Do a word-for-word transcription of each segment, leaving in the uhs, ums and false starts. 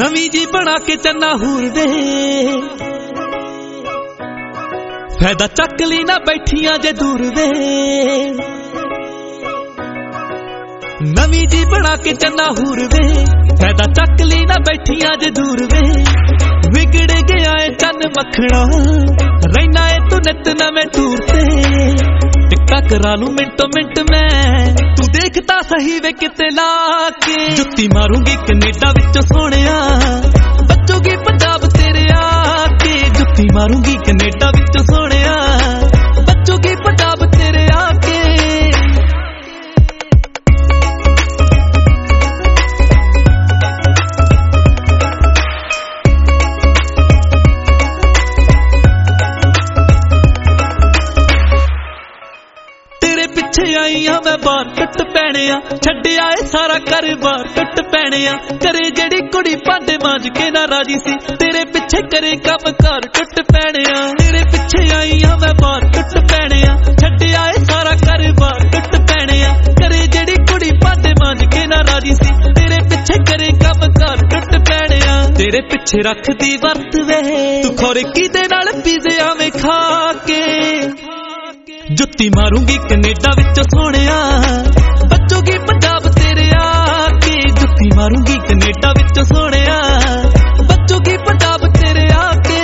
ਨਵੀਂ ਜੀ ਬਣਾ ਕੇ ਚੰਨਾ ਹੂਰ ਦੇ ਫਾਇਦਾ ਚੱਕ ਲਈ ਨਾ ਬੈਠੀਆਂ ਜੇ ਦੂਰ ਵੇ ਨਵੀਂ ਜੀ ਬਣਾ ਕੇ ਚੰਨਾ ਹੂਰ ਵੇ ਫਾਇਦਾ ਚੱਕ ਲਈ ਨਾ ਬੈਠੀਆਂ ਜੇ ਦੂਰ ਵੇ ਵਿਗੜ ਗਿਆ ਏ ਚੰਨ ਮੱਖਣਾ ਰਹਿਣਾ ਏ ਤੂੰ ਨਿੱਤ ਨਵੇਂ ਟੂਰ ਤੇ ਟਿੱਕਾ ਕਰਾ ਲੂੰ ਮਿੰਟੋ ਮਿੰਟ ਮੈਂ ਤੂੰ ਦੇਖਦਾ ਸਹੀ ਵੇ ਕਿਤੇ ਲਾ ਕੇ ਜੁੱਤੀ ਮਾਰੂੰਗੀ ਕੈਨੇਡਾ ਵਿੱਚੋਂ ਸੋਹਣਿਆ ਬੱਚੂਗੀ ਪੰਜਾਬ ਤੇਰੇ ਆ ਕੇ ਜੁੱਤੀ ਮਾਰੂੰਗੀ ਕੈਨੇਡਾ ਵਿੱਚੋਂ ਸੋਹਣਿਆ ਬੱਚੂਗੀ ਪੰਜਾਬ ਤੇਰੇ ਆ ਕੇ ਪਿੱਛੇ ਆਈਆਂ ਮੈਂ ਬਾਹਰ ਟੁੱਟ ਪੈਣਿਆ ਛੱਡਿਆ ਏ ਸਾਰਾ ਘਰ-ਬਾਰ ਟੁੱਟ ਪੈਣਿਆ ਕਰੇ ਜਿਹੜੀ ਕੁੜੀ ਭਾਂਡੇ ਮਾਂਜ ਕੇ ਨਾ ਰਾਜੀ ਸੀ ਤੇਰੇ ਪਿੱਛੇ ਕਰੇ ਕੰਮ ਘਰ ਟੁੱਟ ਪੈਣਿਆ ਤੇਰੇ ਪਿੱਛੇ ਆਈਆਂ ਮੈਂ ਬਾਹਰ ਟੁੱਟ ਪੈਣਿਆ ਛੱਡਿਆ ਏ ਸਾਰਾ ਘਰ-ਬਾਰ ਟੁੱਟ ਪੈਣਿਆ ਕਰੇ ਜਿਹੜੀ ਕੁੜੀ ਭਾਂਡੇ ਮਾਂਜ ਕੇ ਨਾ ਰਾਜੀ ਸੀ ਤੇਰੇ ਪਿੱਛੇ ਕਰੇ ਕੰਮ ਘਰ ਟੁੱਟ ਪੈਣਿਆ ਤੇਰੇ ਪਿੱਛੇ ਰੱਖਦੀ ਵਰਤ ਵੇ ਤੂੰ ਖੋਰੇ ਕਿਦੇ ਨਾਲ ਪੀਜ਼ੇ ਆਵੇਂ ਖਾ ਕੇ ਜੁੱਤੀ ਮਾਰੂੰਗੀ ਕੈਨੇਡਾ ਵਿੱਚੋਂ ਸੋਹਣਿਆ ਬੱਚੂਗੀ ਪੰਜਾਬ ਤੇਰੇ ਆ ਕੇ ਜੁੱਤੀ ਮਾਰੂੰਗੀ ਕੈਨੇਡਾ ਵਿੱਚੋਂ ਸੋਹਣਿਆ ਬੱਚੂਗੀ ਪੰਜਾਬ ਤੇਰੇ ਆ ਕੇ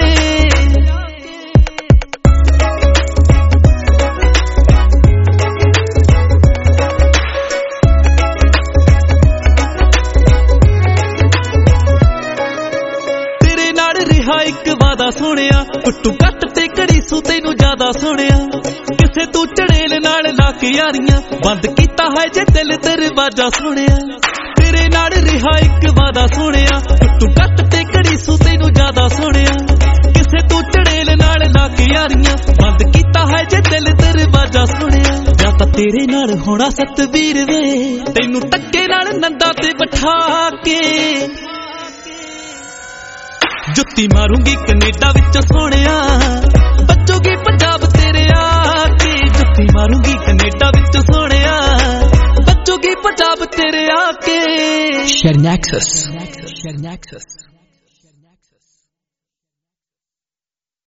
ਤੇਰੇ ਨਾਲ ਰਿਹਾ ਇੱਕ ਵਾਦਾ ਸੋਹਣਿਆ ਕੁੱਟੂ ਕੱਟ ਤੇ ਘੜੀ ਸੂ ਤੈਨੂੰ ਜ਼ਿਆਦਾ ਸੋਹਣਿਆ ਕਿਸੇ ਤੂੰ ਚੜੇਲ ਨਾਲ ਲਾ ਕੇ ਯਾਰੀਆਂ ਬੰਦ ਕੀਤਾ ਹੈ ਜੇ ਦਿਲ ਦਰਵਾਜ਼ਾ ਸੋਹਣਿਆ ਤੇਰੇ ਨਾਲ ਰਿਹਾ ਇੱਕ ਵਾਦਾ ਸੋਹਣਿਆ ਤੂੰ ਕੱਟ ਤੇ ਘੜੀ ਸੂ ਤੈਨੂੰ ਜ਼ਿਆਦਾ ਸੋਹਣਿਆ ਕਿਸੇ ਤੂੰ ਚੜੇਲ ਨਾਲ ਲਾ ਕੇ ਯਾਰੀਆਂ ਬੰਦ ਕੀਤਾ ਹੈ ਜੇ ਦਿਲ ਦਰਵਾਜ਼ਾ ਸੋਹਣਿਆ ਜਾਂ ਤਾਂ ਤੇਰੇ ਨਾਲ ਹੋਣਾ ਸਤਵੀਰ ਵੇ ਤੈਨੂੰ ਟੱਕੇ ਨਾਲ ਨੰਦਾ ਤੇ ਬਿਠਾ ਕੇ ਜੁੱਤੀ ਮਾਰੂੰਗੀ ਕੈਨੇਡਾ ਵਿੱਚੋਂ ਸੋਹਣਿਆ ਬੱਚੂਗੀ ਪੰਜਾਬ ਤੇਰੇ ਆ ਕੇ ਜੁੱਤੀ ਮਾਰੂੰਗੀ ਕੈਨੇਡਾ ਵਿੱਚੋਂ ਸੋਹਣਿਆ ਬੱਚੂਗੀ ਪੰਜਾਬ ਤੇਰੇ ਆ ਕੇ Share Nexus. Share Nexus.